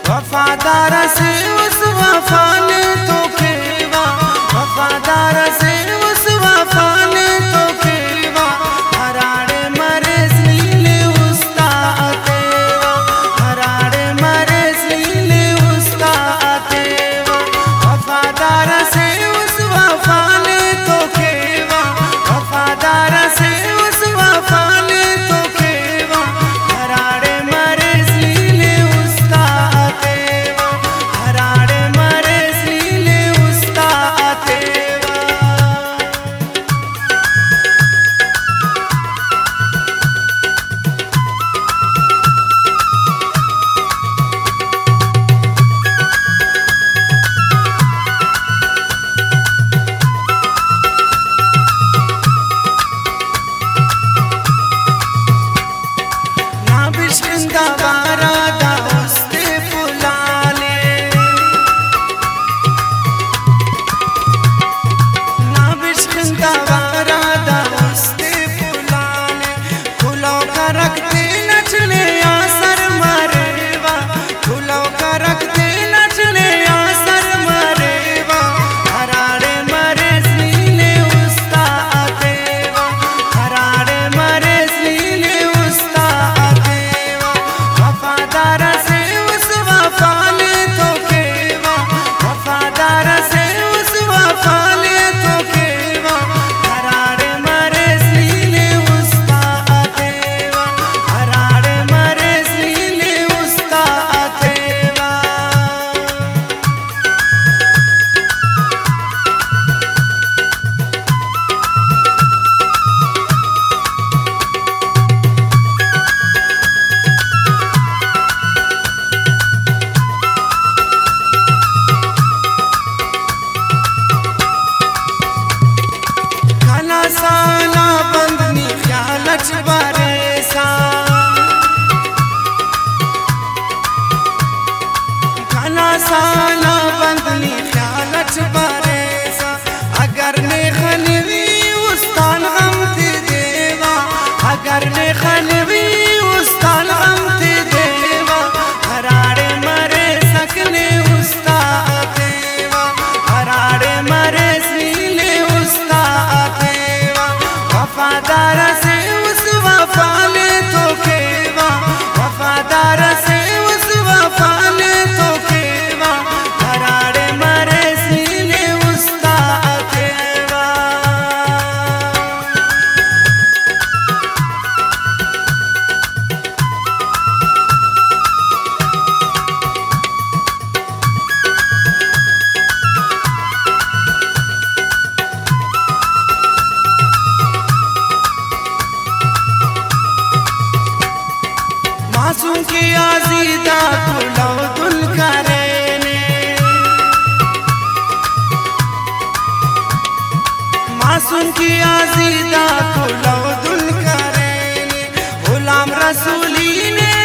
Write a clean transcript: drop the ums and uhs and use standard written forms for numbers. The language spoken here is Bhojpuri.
वफादार से उस वफा ने तो खेवा, वफादार से उस वफा ने तो खेवा, हराड़े मरे स्लीले उस्ता अतेवा, हराड़े मरे स्लीले उस्ता अतेवा, वफादार से उस वफा ने तो खेवा, वफादार से उस वफा ने तो खेवा, हराड़े मरे स्लीले उस्ता अतेवा, हराड़े मरे स्लीले उस्ता अतेवा। ना बिश्किंदा बारादा उस्ते फुलाले, ना बिश्किंदा बारादा उस्ते फुलाले, फूलों का रखते नचले आसर मरेवा, फूलों का रखते नचले आसर मरेवा, हराड़े मरे स्लीले उस्ता अतेवा, हराड़े मरे स्लीले उस्ता अतेवा, वफादार से उस वफा ने तो खेवा, वफादार से उस वफा ने तो खेवा, हराड़े मरे स्लीले उस्ता अतेवा, हराड़े मरे स्लीले उस्ता अतेवा। घना साना बंदनी ख्यालच बरेसा, घना साना बंदनी ख्यालच बरेसा, अगर ने खनवी उस्तान गम ते देवा, अगर ने खनवी उस्तान गम ते देवा, हराड़े मरे सकने उस्ता अतेवा, हराड़े मरे स्लीले उस्ता अतेवा, वफादार से उस वफा ने तो खेवा, वफादार से उस वफा ने तो खेवा, हराड़े मरे स्लीले उस्ता अतेवा। मासूम की आजीदा कुलो दुल करेने, मासूम की आजीदा कुलो दुल करेने, गुलाम रसूली ने